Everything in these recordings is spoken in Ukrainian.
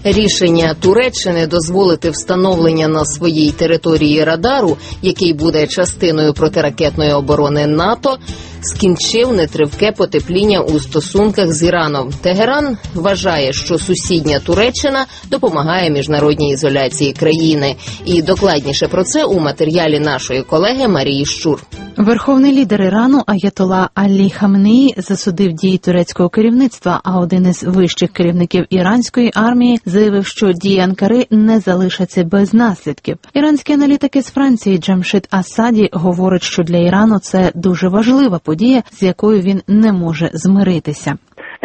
Рішення Туреччини дозволити встановлення на своїй території радару, який буде частиною протиракетної оборони НАТО, скінчив нетривке потепління у стосунках з Іраном. Тегеран вважає, що сусідня Туреччина допомагає міжнародній ізоляції країни. І докладніше про це у матеріалі нашої колеги Марії Щур. Верховний лідер Ірану Аятолла Алі Хамнеї засудив дії турецького керівництва, а один із вищих керівників іранської армії заявив, що дії Анкари не залишаться без наслідків. Іранські аналітики з Франції Джамшид Асаді говорять, що для Ірану це дуже важлива подія, з якою він не може змиритися.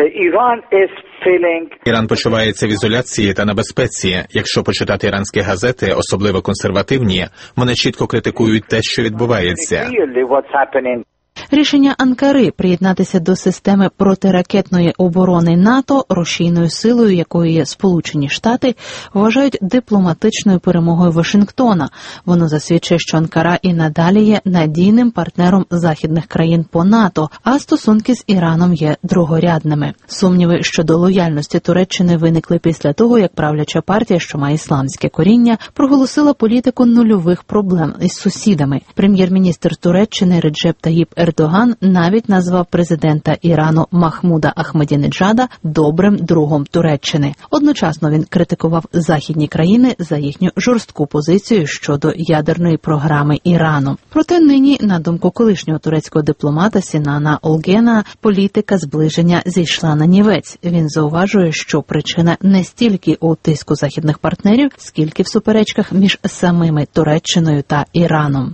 Іран почувається в ізоляції та на безпеці. Якщо почитати іранські газети, особливо консервативні, вони чітко критикують те, що відбувається. Рішення Анкари приєднатися до системи протиракетної оборони НАТО, рушійною силою якої є Сполучені Штати, вважають дипломатичною перемогою Вашингтона. Воно засвідчує, що Анкара і надалі є надійним партнером західних країн по НАТО, а стосунки з Іраном є другорядними. Сумніви щодо лояльності Туреччини виникли після того, як правляча партія, що має ісламське коріння, проголосила політику нульових проблем із сусідами. Прем'єр-міністр Туреччини Реджеп Таїп Ердоган навіть назвав президента Ірану Махмуда Ахмадінеджада добрим другом Туреччини. Одночасно він критикував західні країни за їхню жорстку позицію щодо ядерної програми Ірану. Проте нині, на думку колишнього турецького дипломата Сінана Олгена, політика зближення зійшла на нівець. Він зауважує, що причина не стільки у тиску західних партнерів, скільки в суперечках між самими Туреччиною та Іраном.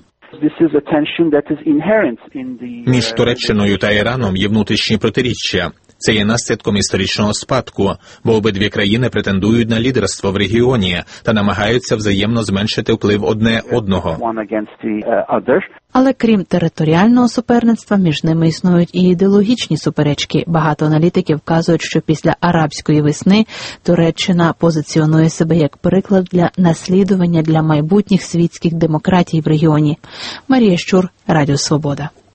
Між Туреччиною та Іраном є внутрішні протиріччя. Це є наслідком історичного спадку, бо обидві країни претендують на лідерство в регіоні та намагаються взаємно зменшити вплив одне одного. Але крім територіального суперництва, між ними існують і ідеологічні суперечки. Багато аналітиків вказують, що після арабської весни Туреччина позиціонує себе як приклад для наслідування для майбутніх світських демократій в регіоні. Марія Щур, Радіо Свобода.